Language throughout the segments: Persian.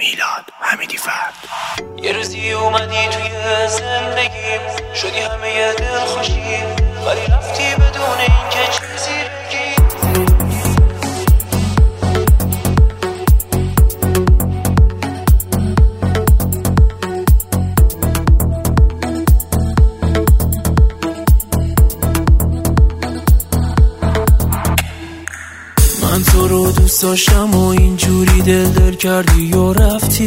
میلاد حمیدی فرد. یه روزی اومدی توی زندگیم، شدی همه دل خوشیم، ولی رفتی بدون اینکه چیزی بگی. من تو رو دوست داشتم و اینجوری دل کردی و رفتی.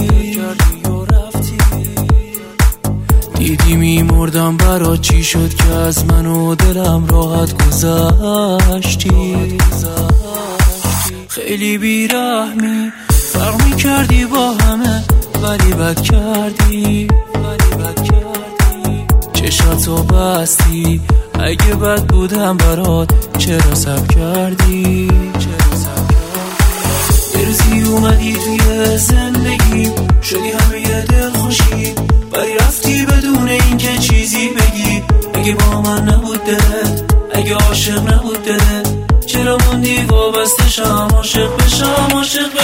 دیدی میمردم برات، چی شد که از من و دلم راحت گذشتی. خیلی بیرحمی، فرق میکردی با همه ولی بد کردی. چشاتو بستی، اگه بد بودم برات چرا صبر کردی. یه روزی اومدی توی زندگی، شدی همه دل خوشی، ولی رفتی بدون اینکه چیزی بگی. اگه با من نبود دلت، اگه عاشق نبود دلت، چرا موندی وابسته شم، عاشق بشم.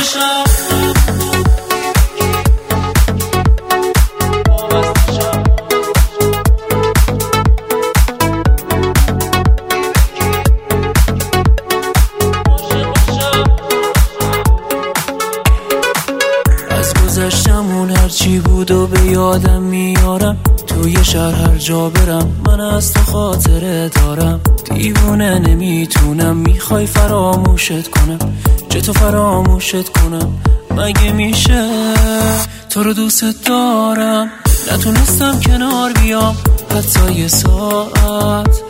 گذشتمون هرچی بود و به یادم میارم، توی شهر هر جا برم من از تو خاطره دارم. دیوونه نمیتونم، میخوای فراموشت کنم، چطور فراموشت کنم، مگه میشه؟ تو رو دوست دارم، نتونستم کنار بیام حتی یه ساعت.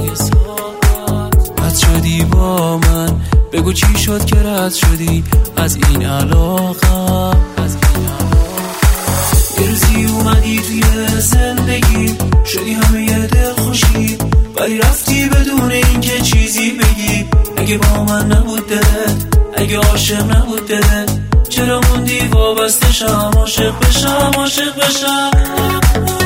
رد شدی با من، بگو چی شد که رد شدی از این علاقه. یه روزی اومدی توی زندگی، شدی همه دل خوشی، ولی رفتی بدون اینکه چیزی بگی. اگه با من نبود دلت، اگه عاشق نبود دلت، چرا موندی وابسته شم، عاشق بشم.